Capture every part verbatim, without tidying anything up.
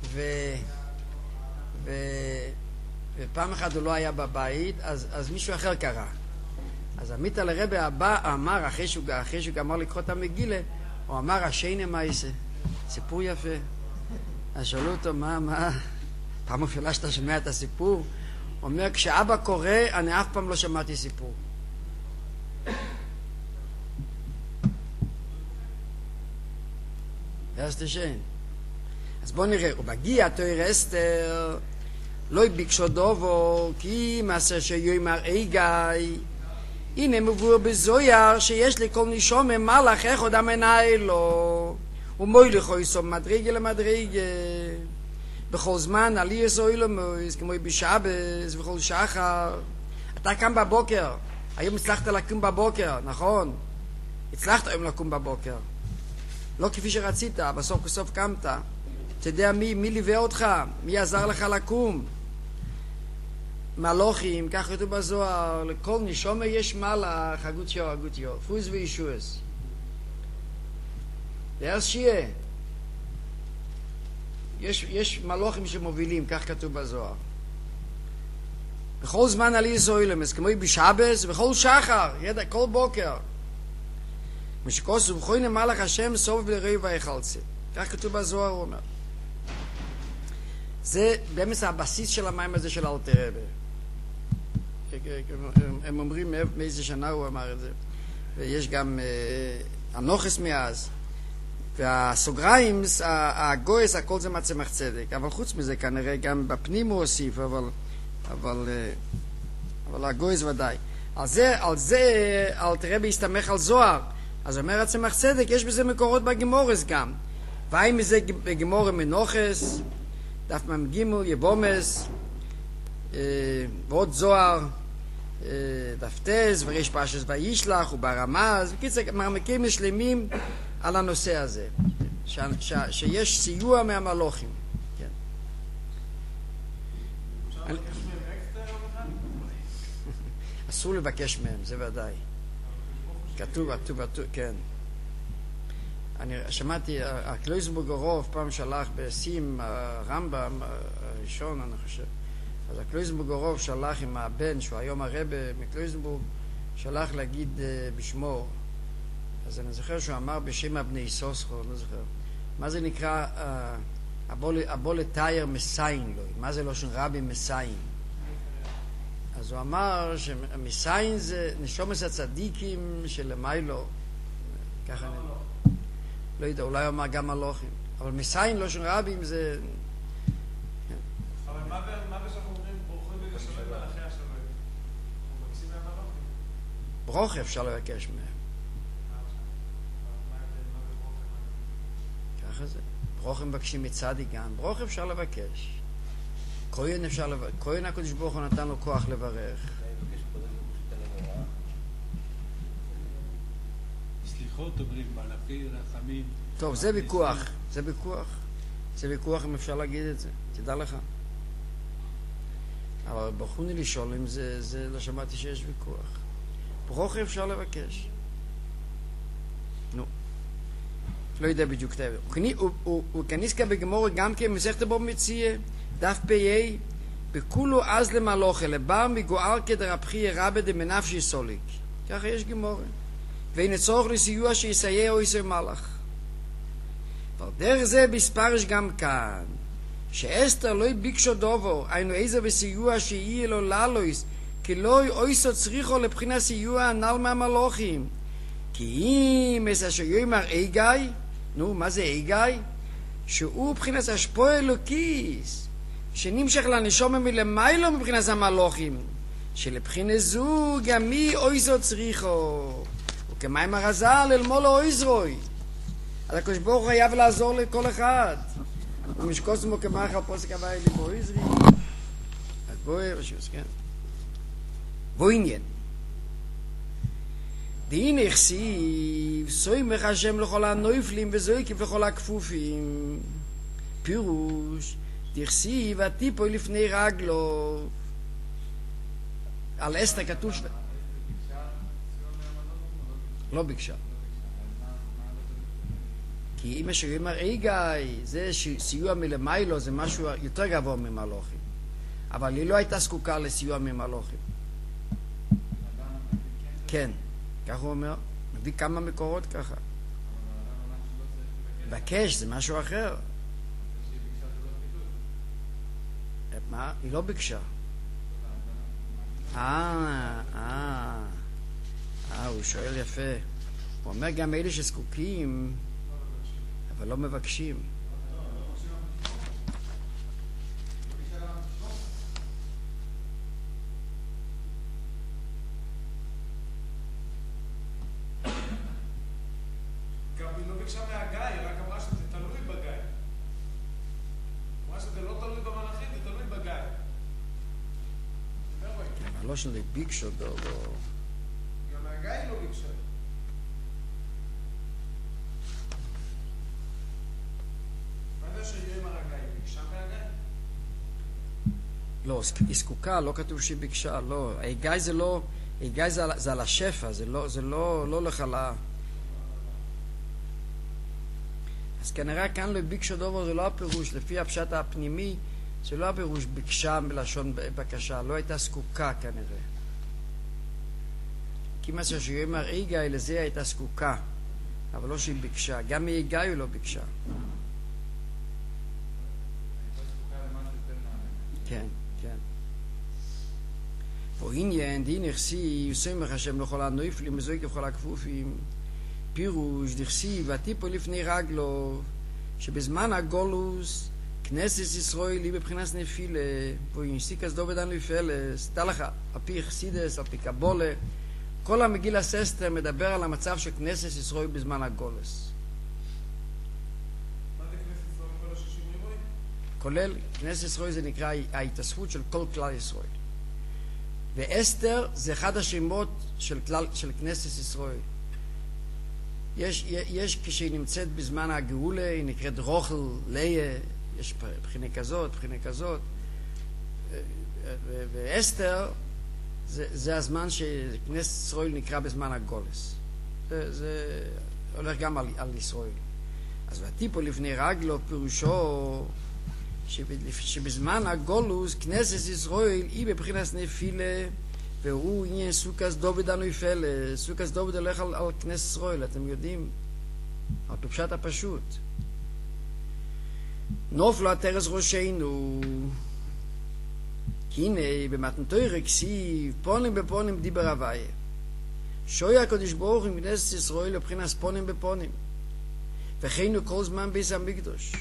ו... ו... ופעם אחת הוא לא היה בבית, אז, אז מישהו אחר קרא. אז עמית על הרבי הבא אמר, אחרי שהוא, אחרי שהוא אמר לקרוא את המגילה, הוא אמר, השיינה מייסה, סיפור יפה. אז שאלו אותו, מה, מה? פעם אפלה שאתה שומע את הסיפור? הוא אומר, כשאבא קורא, אני אף פעם לא שמעתי סיפור. אסתר שיין. אז בואו נראה, ובגיע תויר אסתר, לא ביקשו דובו, כי מעשר שיומר איגי, הנה מבואר בזויר שיש לכל נשום מלאך אחד המנהל לו, ומויך יסום מדרגה למדרגה, בכל זמן עלי יסוי למויז, כמו בשבס וכל שחר. אתה קם בבוקר, היום הצלחת לקום בבוקר, נכון? הצלחת היום לקום בבוקר. לא כפי שרצית, בסוף בסוף קמת. אתה יודע מי, מי ליווה אותך? מי עזר לך לקום? מלוכים, כך כתוב בזוהר, לכל נשומר יש מלאך, הגותיו, הגותיו, פוס וישועס. דארס שיהיה. יש, יש מלוכים שמובילים, כך כתוב בזוהר. בכל זמן עלי יסוילמס, כמו בשבס, בכל שחר, ידע, כל בוקר. משקוס ובכוי נמלך השם סוף ולראי ויחלצי. כך כתוב בזוהר, הוא אומר. זה באמת הבסיס של המים הזה של אלתר רבי. הם אומרים מאיזה שנה הוא אמר את זה. ויש גם הנוחס מאז. והסוגריים, הגויס, הכל זה מצמח צדק. אבל חוץ מזה כנראה גם בפנים הוא הוסיף, אבל, אבל, אבל הגויס ודאי. על זה, על זה אלתר רבי הסתמך על זוהר. אז אומר הצמח צדק, יש בזה מקורות בגמורס גם. והאם מזה בגמור מנוחס, דף ממגימול, יבומס, אה, ועוד זוהר, אה, דף תז, וריש פרשס וישלח, וברמז, וקיצר, מרמקים משלמים על הנושא הזה, ש, ש, שיש סיוע מהמלוכים. כן. אפשר לבקש מהם אקסטר או בכלל? אסור לבקש מהם, זה ודאי. כתוב, כתוב, כתוב, כן. אני שמעתי, הקלויזנבורג הרוב פעם שלח בסים הרמב"ם הראשון, אני חושב. אז הקלויזנבורג הרוב שלח עם הבן, שהוא היום הרבה מקלויזנבורג, שלח להגיד בשמו. אז אני זוכר שהוא אמר בשם הבני איסוסחו, לא זוכר. מה זה נקרא, הבוא לתאר מסיין לו, מה זה לא של רבי מסיין? אז הוא אמר שמסיין זה נשומס הצדיקים שלמיילו, ככה אני... לא יודע, אולי הוא אמר גם מלוכים. אבל מסיין לא של רבים זה... אבל מה בשביל אומרים ברוכים בגשרים מלאכי השלום? הוא מבקשים מהם מלוכים? ברוך אפשר לבקש מהם. ככה זה. ברוך מבקשים מצדי גם. ברוך אפשר לבקש. כהן אפשר לבקש. כהן הקדוש ברוך הוא נתן לו כוח לברך. סליחות אומרים, מלאכי רחמים. טוב, זה ויכוח. זה ויכוח. זה ויכוח אם אפשר להגיד את זה. תדע לך. אבל בחוני לשאול אם זה, זה לא שמעתי שיש ויכוח. ברוך אפשר לבקש. נו. לא יודע בדיוק את ההבדל. הוא כניסקה בגמור גם כמסכת בו מציע, דף פ"א, בכולו אז למלוכה, לבר מגוער כדרבחי רבי דמנפשי סוליק. ככה יש גמור. ואין צורך לסיוע שיסייע או יסוי מלאך. אבל דרך זה בספרש גם כאן, שאסתר לא ביקשו דובו, היינו איזה וסיוע שיהיה לו ללויס, כי לא אויסו צריכו לבחינה סיוע הנ"ל מהמלוכים. כי אם איזה שיאמר איגי, נו, מה זה איגי? שהוא מבחינת השפוע אלוקיס, שנמשך לנשום מלמיילו מבחינת המלוכים, שלבחינה זו גם מי אויסו צריכו. וכמים הרזל אל מולו אויזרוי. אז הקדוש ברוך הוא חייב לעזור לכל אחד. ומשקוס מו כמח על פוסק הווי ליבו איזרי. הגוי רשוס, כן. ועניין. דין הכסיב, סוימך השם לכל הנויפלים וזויקים לכל הכפופים. פירוש, דכסיב הטיפו לפני רגלו. על אסתר כתוב ש... לא ביקשה. כי אמא שלי אומר, אי גיא, זה סיוע מלמיילו, זה משהו יותר גבוה ממלוכים. אבל היא לא הייתה זקוקה לסיוע ממלוכים. כן, כך הוא אומר. מביא כמה מקורות ככה. בקש, זה משהו אחר. מה? היא לא ביקשה. אה, אה, אה, הוא שואל יפה. הוא אומר גם אלה שזקוקים, אבל לא מבקשים. גם היא לא ביקשה מהגיא, היא רק אמרה שזה תלוי בגיא. אמרה שזה לא תלוי במלאכים, זה תלוי בגיא. לא שזה ביקשו, לא... גם מהגיא היא לא ביקשה. מה זה שיהיה עם הרגע? היא ביקשה מהגיא? לא, היא זקוקה, לא כתוב שהיא ביקשה, לא. הגיא זה לא... הגיא זה, זה על השפע, זה לא, זה לא, לא לחלה. אז כנראה כאן לא ביקשו דובר, זה לא הפירוש, לפי הפשט הפנימי, זה לא הפירוש ביקשה מלשון בקשה, לא הייתה זקוקה כנראה. כי מה שיאמר איגי, לזה הייתה זקוקה, אבל לא שהיא ביקשה. גם מאיגי היא לא ביקשה. כן, כן. פה עניין, די נכסי, יוסמך השם לכל הנויפלים, מזויק לכל הכפופים, פירוש, דכסי, והטיפו לפני רגלו, שבזמן הגולוס, כנסת ישראל היא בבחינת נפילה, פה ינסיק אז דובד הנפילה, סתה לך, על פי חסידס, על פי קבולה, כל המגיל הססטר מדבר על המצב של כנסת ישראל בזמן הגולוס. מה זה כנסת ישראל כל השישים ריבוי? כולל, כנסת ישראל זה נקרא ההתאספות של כל כלל ישראל. ואסתר זה אחד השמות של, כלל, של כנסת ישראל. יש, יש כשהיא נמצאת בזמן הגאולה, היא נקראת רוכל, ליה, יש בחינה כזאת, בחינה כזאת. ואסתר זה, זה הזמן שכנסת ישראל נקרא בזמן הגולס. זה, זה הולך גם על, על ישראל. אז והטיפו לפני רגלו פירושו שבזמן הגולוס כנסת ישראל היא בבחינת נפילה, והוא עניין סוכס דוד הנויפל. סוכס דוד הולך על, על כנסת ישראל, אתם יודעים, על פשט הפשוט. נופלו התרס ראשנו, כי הנה במתנתוירה כסיב פונים בפונים דיבר הוויה, שויה הקדוש ברוך הוא מכנסת ישראל לבחינת פונים בפונים, וכן כל זמן בית המקדש.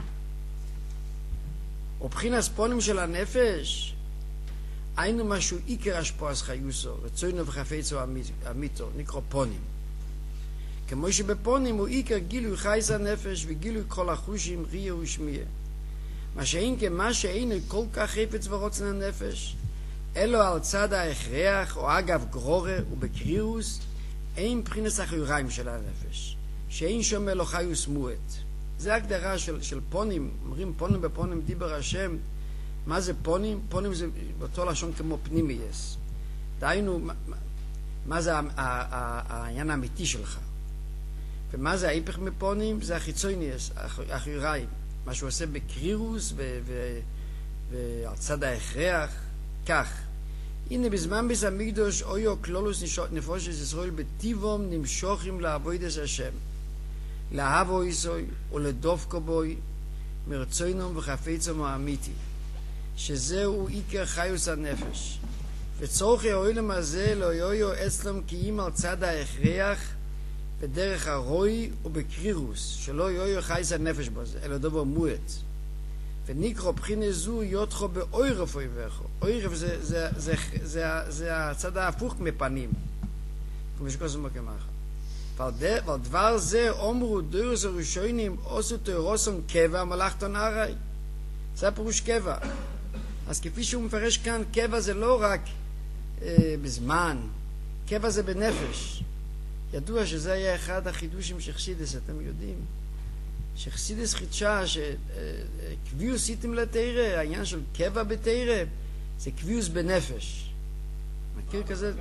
ובחינת פונים של הנפש היינו משהו עיקר השפועס חיוסו, רצונו וחפצו אמיתו, נקרא פונים. כמו שבפונים הוא עיקר גילוי חייס הנפש וגילוי כל החושים, ריה ושמיע. מה שאין כמה שאינו כל כך חפץ ורוצן הנפש, אלו על צד ההכרח או אגב גרורה ובקרירוס, אין מבחינת החיוריים של הנפש, שאין שם אלו חיוס מועט. זה הגדרה של, של פונים, אומרים פונים בפונים דיבר השם. מה זה פונים? פונים זה באותו לשון כמו פנימייס. דהיינו, מה, מה זה העניין האמיתי שלך? ומה זה ההיפך מפונים? זה החיצוניאס, החיוריים. מה שהוא עושה בקרירוס ועל צד ההכרח, כך. הנה בזמן ביס המקדוש אויו כלולוס נפושת ישראל בטיבום נמשוכים לעבודת השם. לאהבו איסוי ולדופקו בוי מרצוינום וחפצום האמיתי. שזהו עיקר חיוס הנפש. וצורכי האוילם הזה לא יויו אצלם קיים על צד ההכרח בדרך הרוי ובקרירוס, שלא יויו חייס הנפש בזה, אלא דבר מועט. ונקרא בחינה זו יודחו באוירף אויבכו. אוירף זה, זה, זה, זה, זה, זה הצד ההפוך מפנים. כמו שקוסם בקמחה. ועל דבר זה אומרו דורס הראשונים עשו תאורוסם קבע מלאכתון הרי. זה הפירוש קבע. אז כפי שהוא מפרש כאן, קבע זה לא רק אה, בזמן, קבע זה בנפש. ידוע שזה היה אחד החידושים של חסידס, אתם יודעים. שחסידס חידשה שקביוס איתם לתירה, העניין של קבע בתירה, זה קביוס בנפש. מכיר כזה?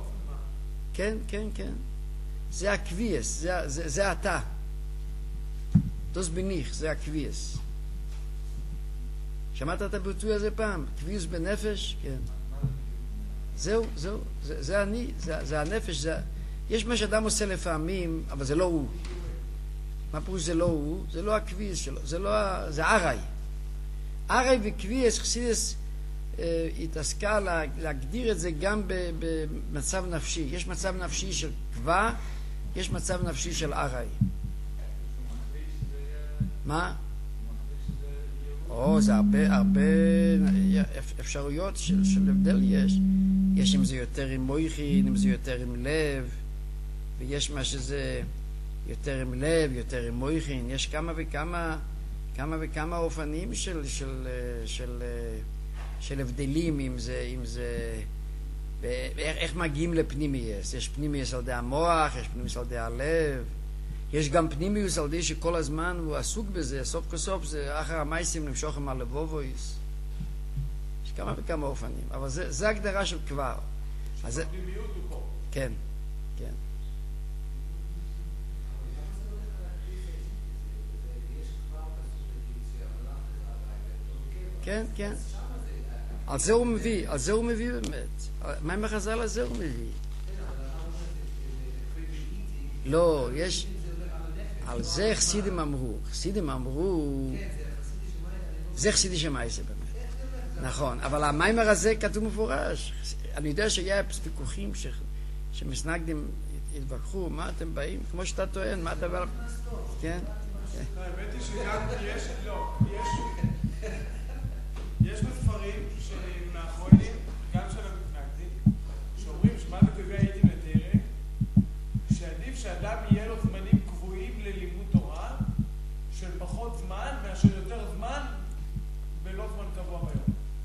כן, כן, כן. זה הקביוס, זה, זה, זה אתה. דוס ביניך, זה הקביעס. שמעת את הביטוי הזה פעם? קביעס בנפש? כן. זהו, זהו, זה, זה אני, זה, זה הנפש, זה... יש מה שאדם עושה לפעמים, אבל זה לא הוא. מה פירוש זה לא הוא? זה לא הקביעס שלו, זה לא, זה ארעי. ארעי וקביעס, חסידס אה, התעסקה לה, להגדיר את זה גם במצב נפשי. יש מצב נפשי של קבע, יש מצב נפשי של ארעי. מה? או, זה הרבה, הרבה אפשרויות של, של הבדל יש. יש אם זה יותר עם מויכין, אם זה יותר עם לב, ויש מה שזה יותר עם לב, יותר עם מויכין. יש כמה וכמה, כמה וכמה אופנים של, של, של, של הבדלים, אם זה, אם זה, איך, איך מגיעים לפנימייס. יש פנימייס על די המוח, יש פנימייס על די הלב. יש גם פנימיוס על די שכל הזמן הוא עסוק בזה, סוף כסוף זה אחר המייסים למשוכם על לבובויס. יש כמה וכמה אופנים, אבל זה, זה הגדרה של כבר. אז הפנימיות הוא פה. כן, כן. כן, כן. על זה הוא מביא, על זה הוא מביא באמת. מה עם החז"ל הזה הוא מביא? לא, יש... על זה חסידים אמרו, חסידים אמרו, זה חסידי שמייסה באמת, נכון, אבל המיימר הזה כתוב מפורש. אני יודע שהיה ויכוחים שמסנגדים התווכחו, מה אתם באים, כמו שאתה טוען, מה אתה בא, כן? האמת היא שגם יש, לא, יש, יש בספרים שמאחרונים, גם של המתנגדים, שאומרים שמה זה קובע הייתי לתרא, שעדיף שאדם יהיה לו זמנים קבועים ללימוד תורה של פחות זמן מאשר יותר זמן ולא זמן קבוע ביום.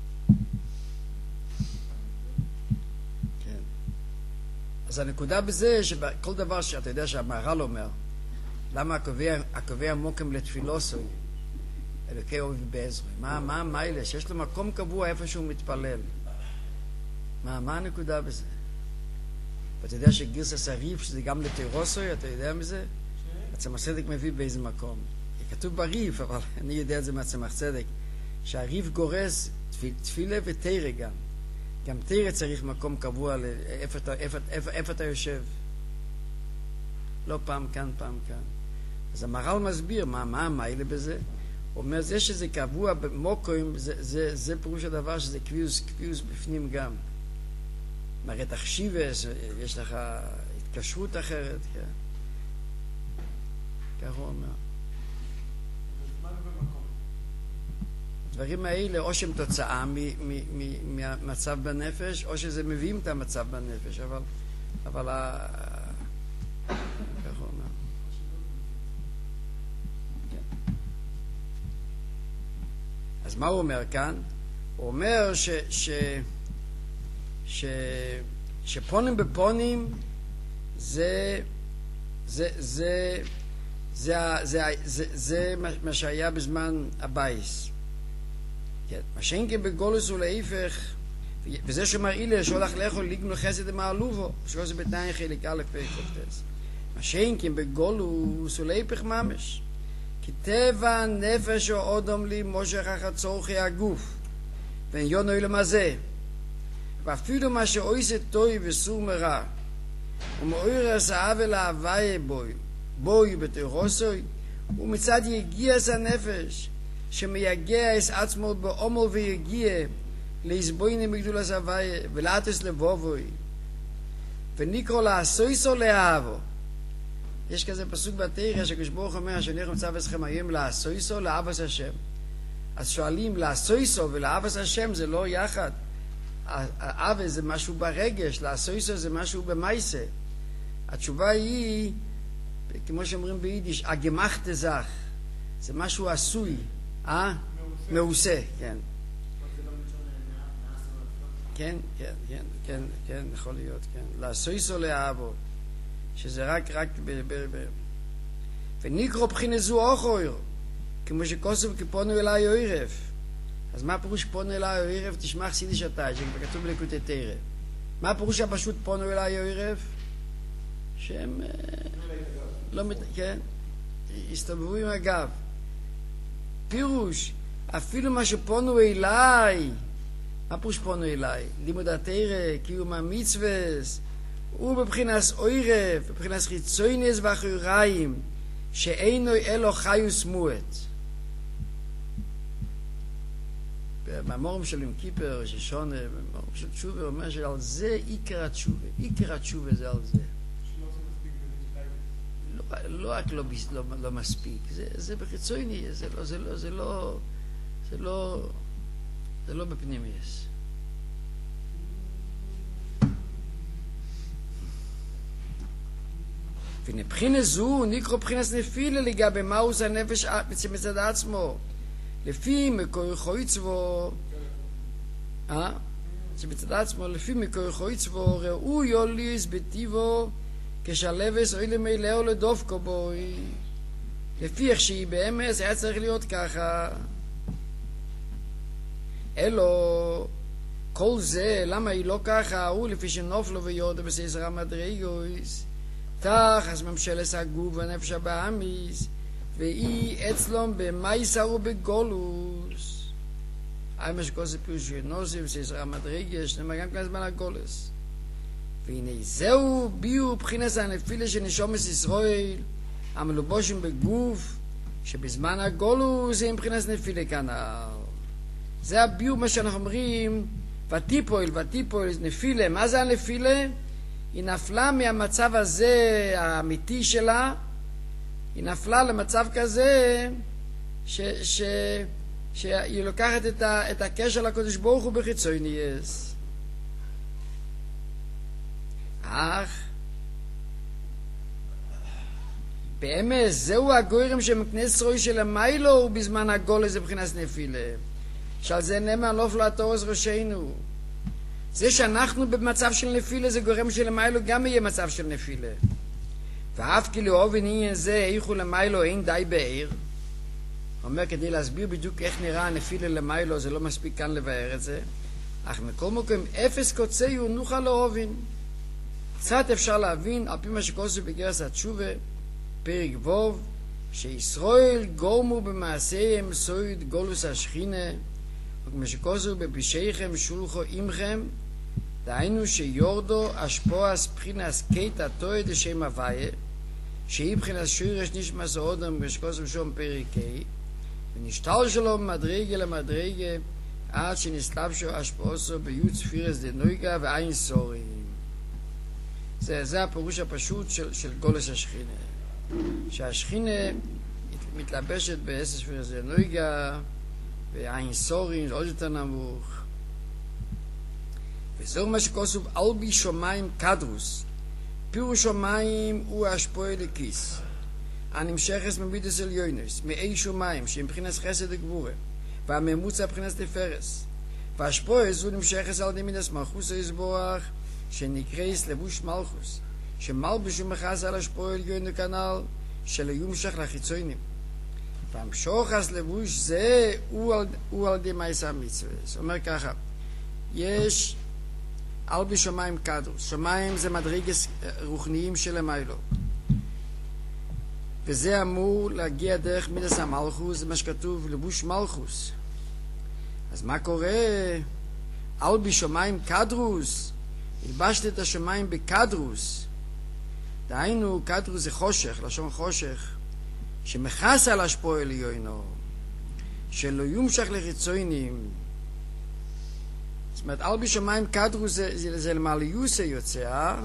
כן. אז הנקודה בזה שכל דבר שאתה יודע שהמהר"ל אומר, למה הקובע, הקובע מוקם לתפילוסוי, אלוקי אוהב בעזרי, מה, מה, מה אלה? שיש לו מקום קבוע איפה שהוא מתפלל. מה, מה הנקודה בזה? ואתה יודע שגירסס הריף, שזה גם לתירוסוי, אתה יודע מזה? הצמח צדק מביא באיזה מקום. כתוב בריף, אבל אני יודע את זה מהצמח צדק, שהריף גורס תפיל, תפילה ותירה גם. גם תירה צריך מקום קבוע לאיפה אתה, איפה, איפה, איפה אתה יושב. לא פעם כאן, פעם כאן. אז המהר"ל מסביר מה, מה המיילה בזה. הוא אומר, זה שזה קבוע במוקוים, זה, זה, זה פירוש הדבר שזה קביוס, קביוס בפנים גם. מראה תחשיבס, יש לך התקשרות אחרת, כן. כך הוא אומר. זמן ומקום. הדברים האלה, או שהם תוצאה מהמצב בנפש, או שזה מביאים את המצב בנפש, אבל, אבל, כך הוא אומר. כן. אז מה הוא אומר כאן? הוא אומר ש... ש ש שפונים בפונים זה זה זה זה זה זה זה מה שהיה בזמן הבייס. כן, מה שאינקה בגולוס ולהיפך, וזה שמראה לי שהולך לאכול לגמול חסד מעלובו, שזה בתנאי חלק א' פקוטס. מה שאינקה בגולוס ולהיפך ממש. כי טבע נפש או אדם לי מושך אחר צורכי הגוף. ואין יונו אילם הזה. ואפילו מה שאויסת טוי וסור מרע, ומאויר הסעבה להוויה בוי, בוי בתירוסוי, ומצד יגיע את הנפש, שמייגע את עצמו בעומל ויגיע, להסבוינים בגדול הסעוויה, ולעטס לבובוי, ונקרא לעשויסו לאהבו. יש כזה פסוק בתרא, שקדוש ברוך הוא אומר, שאני מצווה אתכם היום לעשויסו לאהבת השם. אז שואלים, לעשויסו ולאהבת השם זה לא יחד. האווה זה משהו ברגש, לעשויסו זה משהו במייסה. התשובה היא, כמו שאומרים ביידיש, הגמחת זך. זה משהו עשוי, אה? מעושה, כן. כן, כן, כן, כן, כן, יכול להיות, כן. לעשויסו לאהבו, שזה רק, רק ב... ב, ב. ונקרא בחינה זו אוכויר, כמו שכוסף כפונו אליי אוירף. אז מה הפירוש פונו אליי אוירף? תשמע חסידי שתאי, שכבר כתוב בליקוטי תרא. מה הפירוש הפשוט פונו אליי אוירף? שהם לא מת... כן? הסתובבו עם הגב. פירוש, אפילו מה שפונו אליי, מה פירוש פונו אליי? לימוד התורה, קיום המצוות, ובבחינת אוירב, בבחינת חיצוניות ואחוריים, שאינו אלו חיוס מועט. במאמרים של יום כיפר, ששונה, במאמרים של תשובה, אומר שעל זה עיקר התשובה. עיקר התשובה זה על זה. לא רק לא, לא, לא מספיק, זה, זה בחיצוני, זה לא, זה לא, זה לא, זה לא, זה לא בפנימיות. ונבחינה זו נקרא בחינס נפילה לגבי מהו זה הנפש מצד עצמו. לפי מקור חויצבו, אה? מצד עצמו, לפי מקור חויצבו, ראו יוליס בטיבו, כשהלבס אוי למילאו לדופקו בוי. לפי איך שהיא באמס היה צריך להיות ככה. אלו, כל זה, למה היא לא ככה? הוא לפי שנופלו ויורדו בסעזרה מדרגויס. תח, אז ממשלס הגוף והנפש הבאמיס, ואי אצלום במייסר ובגולוס. אי מה שכל זה פירוש שנוסי בסעזרה מדרגש, נאמר גם כאן זמן הגולוס. והנה זהו ביור בחינס הנפילה של נשומס ישראל, המלובושים בגוף, שבזמן הגולוס זה עם בחינס נפילה כנ"ל. זה הביור מה שאנחנו אומרים, ותיפול, ותיפול, נפילה. מה זה הנפילה? היא נפלה מהמצב הזה האמיתי שלה, היא נפלה למצב כזה ש, ש, שהיא לוקחת את, ה, את הקשר לקדוש ברוך הוא בחיצוניוס. אך באמת זהו הגוירם שמכנס רוי של המיילו ובזמן הגולוס זה מבחינת נפילה. שעל זה נאמר נופלו התורס ראשינו. זה שאנחנו במצב של נפילה זה גורם שלמיילו גם יהיה מצב של נפילה. ואף כי לאהוב עניין זה איכו למיילו אין די בעיר. אומר כדי להסביר בדיוק איך נראה הנפילה למיילו, זה לא מספיק כאן לבאר את זה. אך מכל מקום אפס קוצי הוא נוכל לאהובין. קצת אפשר להבין על פי מה שכוסו בגרס התשובה, פרק ווב, שישראל גורמו במעשיהם סויד גולוס השכינה, וכמו שכוסו בפשעיכם שולחו עמכם, דהיינו שיורדו אשפועס בחינס קייט התויד לשם הוויה, שהיא בחינס שירש נשמס האודם בשכוסו שום פרק קי, ונשתל שלו מדרגה למדרגה, עד שנסלבשו אשפועסו ביוד ספירס דנויגה ואין סורים. זה, זה הפירוש הפשוט של, של גולוס השכינה. שהשכינה מתלבשת בעשר ספירס דנויגה, ואין סורים, זה עוד יותר נמוך. וזהו מה שכוסוב אלבי שומיים קדרוס. פירוש שומיים הוא השפוע לכיס. הנמשכס מבידס עליונס, מאי שומיים, שהם מבחינת חסד וגבורה, והממוצע מבחינת תפארס. והשפוע זו נמשכס על ידי מידס מלכוס היסבורך, שנקרא לבוש מלכוס, שמלבש ומחס על השפוע עליון כנ"ל, שלא יומשך לחיצונים. והמשוך אז לבוש זה הוא על, הוא על ידי מעשה המצווה. זאת אומרת ככה, יש אלבי שמיים קדרוס. שמיים זה מדרגס רוחניים של המיילו. וזה אמור להגיע דרך מידס המלכוס, זה מה שכתוב לבוש מלכוס. אז מה קורה? אלבי שמיים קדרוס. הלבשת את השמיים בקדרוס. דהיינו, קדרוס זה חושך, לשון חושך. שמחס על השפוע עליונו, שלא יומשך לחיצונים. זאת אומרת, על בשמיים קדרו זה, זה, זה למעליוס היוצא, אה?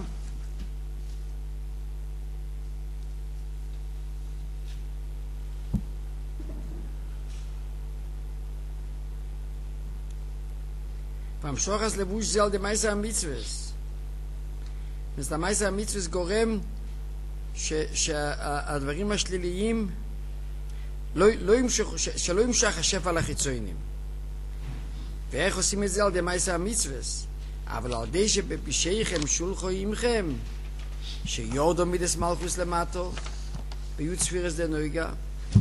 והמשוך אז לבוש זה על ידי מעשה המצווס. אז המעשה המצווס גורם שהדברים השליליים לא, לא ימשך, שלא ימשך השפע לחיצונים. ואיך עושים את זה על ידי מעשה המצווס? אבל על ידי שבפשעיכם שולחו עמכם, שיורדו מידס מלכוס למטו, ביוד ספירס דנויגה.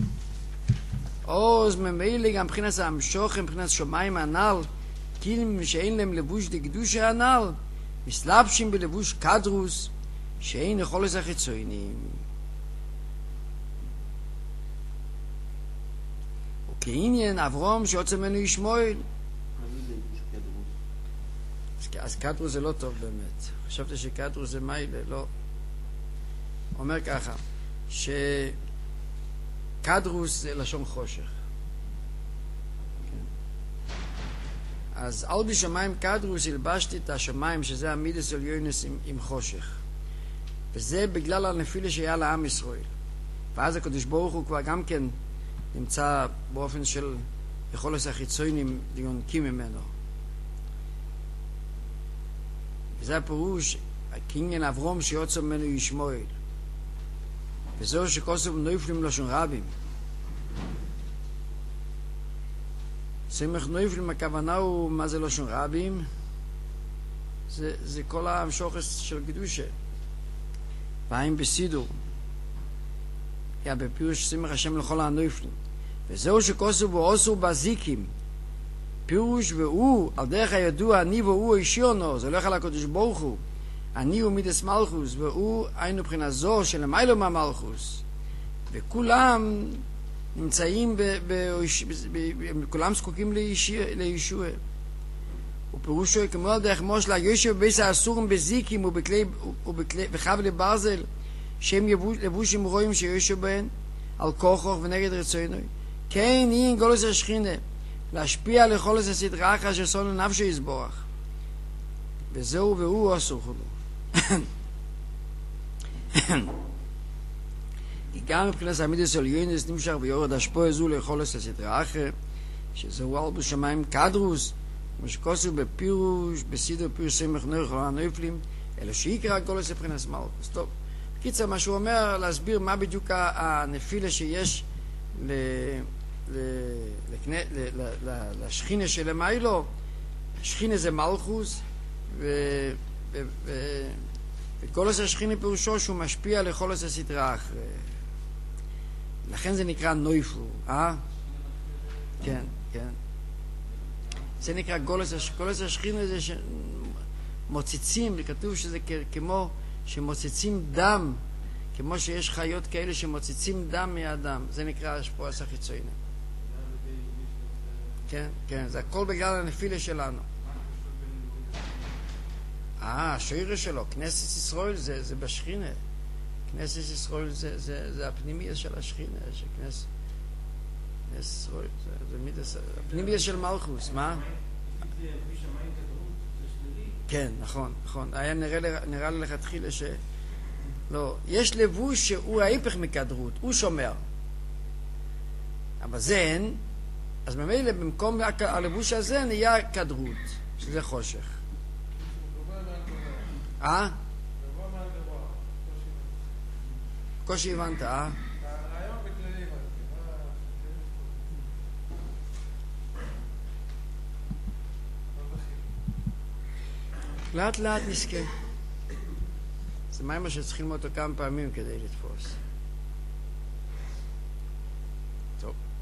אז ממילא גם מבחינת המשוך, מבחינת שמיים הנ"ל, כאילו שאין להם לבוש דקדושה הנ"ל, מסלבשים בלבוש קדרוס, שאין יכולת החיצונים. כעניין אברום שיוצא ממנו ישמעאל. אז קדרוס זה לא טוב באמת. חשבתי שקדרוס זה מיילה, לא. אומר ככה, שקדרוס זה לשון חושך. אז על בשמיים קדרוס הלבשתי את השמיים, שזה המידס עליונס עם, עם חושך. וזה בגלל הנפילה שהיה לעם ישראל. ואז הקדוש ברוך הוא כבר גם כן נמצא באופן של יכולת החיצונים ליונקים ממנו. וזה הפירוש, הקניין אברום שיוצא ממנו ישמעאל. וזהו שכוסף נויפלים לשון רבים. סמך נויפלים הכוונה הוא מה זה לשון רבים? זה, זה כל המשוחס של קדושה. והאם בסידור. היה בפירוש סמך השם לכל הנויפלים. וזהו שכוסף ועושו בזיקים. פירוש והוא, על דרך הידוע, אני והוא אישיונו, זה הולך על הקדוש ברוך הוא. אני הוא מידס מלכוס, והוא היינו מבחינה זו של המיילו מהמלכוס. וכולם נמצאים, ב, ב, ב, ב, כולם זקוקים לישוע. ופירושו כמו על דרך מושלה, יושב בביס האסורים בזיקים ובכלי, ובכלי, וחבלי ברזל, שהם לבושים רואים שיושב בהן, על כוחו ונגד רצונו. כן, אין גולוס השכינה. להשפיע על יכולת הסדרה אחת של סונו נפשו יסבורך. וזהו והוא אסור חולו. כי גם מבחינת המידס עליונס נמשך ויורד השפוע זו ליכולת הסדרה אחת, שזהו על בשמיים קדרוס, כמו שכוסו בפירוש, בסידר פירוש סמך נויכל הנויפלים, אלא שיקרא גולוס מבחינת מלכוס. טוב, בקיצר מה שהוא אומר, להסביר מה בדיוק הנפילה שיש ל... לשכינה של המיילו. השכינה זה מלכוס, וגולוס השכינה פירושו שהוא משפיע לכל עשה סדרה אחרי. לכן זה נקרא נויפל, אה? כן, כן. זה נקרא גולוס השכינה, זה שמוצצים, כתוב שזה כמו שמוצצים דם, כמו שיש חיות כאלה שמוצצים דם מהדם, זה נקרא השפוע החיצוני. כן, כן, זה הכל בגלל הנפילה שלנו. אה, השעירה שלו, כנסת ישראל זה, זה בשכינה. כנסת ישראל זה, זה, זה הפנימיה של השכינה, שכנסת, כנסת ישראל, זה, זה מידס, הפנימיה של מלכוס, מה? כן, נכון, נכון. היה נראה, נראה לי לכתחילה ש... לא, יש לבוש שהוא ההיפך מקדרות, הוא שומר. אבל זה אין, אז ממילא במקום הלבוש הזה נהיה קדרות, שזה חושך. אה? קושי הבנת, אה? הרעיון בכללי הבנתי. לאט לאט נזכה. זה מה שצריכים אותו כמה פעמים כדי לתפוס.